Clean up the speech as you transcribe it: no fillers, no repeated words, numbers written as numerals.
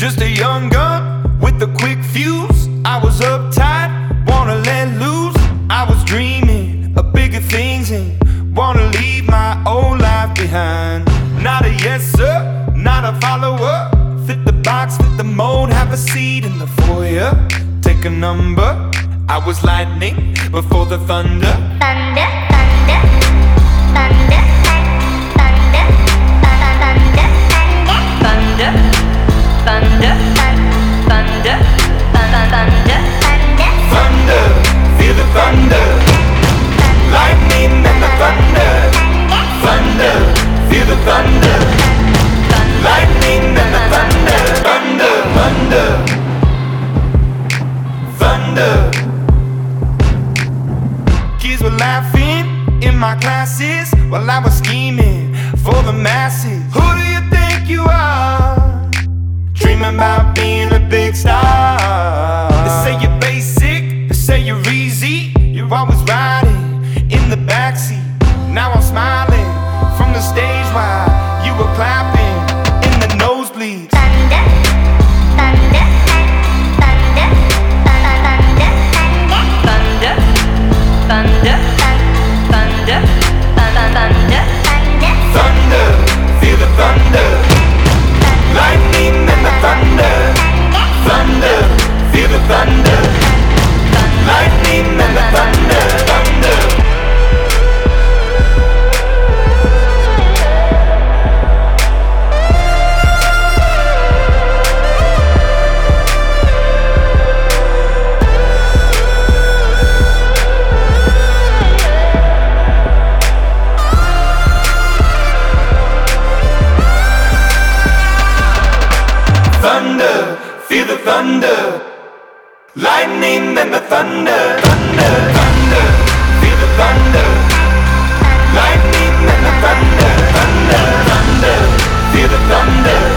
Just a young gun with a quick fuse. I was uptight, wanna let loose. I was dreaming of bigger things and wanna leave my old life behind. Not a yes sir, not a follower. Fit the box, fit the mold, have a seat in the foyer. Take a number. I was lightning before the thunder. Thunder, thunder, thunder, thunder, thunder, thunder, thunder, thunder, thunder, thunder, feel the thunder. Lightning and the thunder. Thunder, feel the thunder. Lightning and the thunder. Thunder, thunder, thunder. Kids were laughing in my classes while I was scheming for the masses. Who do you think you are? Dreaming about being a big star. They say you're basic, they say you're easy. You're always riding in the backseat. Now I'm smiling from the stage while you were clapping in the nosebleeds. thunder, thunder, thunder, thunder, thunder, thunder, thunder, thunder, Thunder, feel the thunder. Lightning and the thunder. Thunder, feel the thunder. Lightning and the thunder. Thunder. Thunder, feel the thunder. Lightning and the thunder. Thunder, thunder, feel the thunder. Lightning and the thunder. Thunder, thunder, feel the thunder.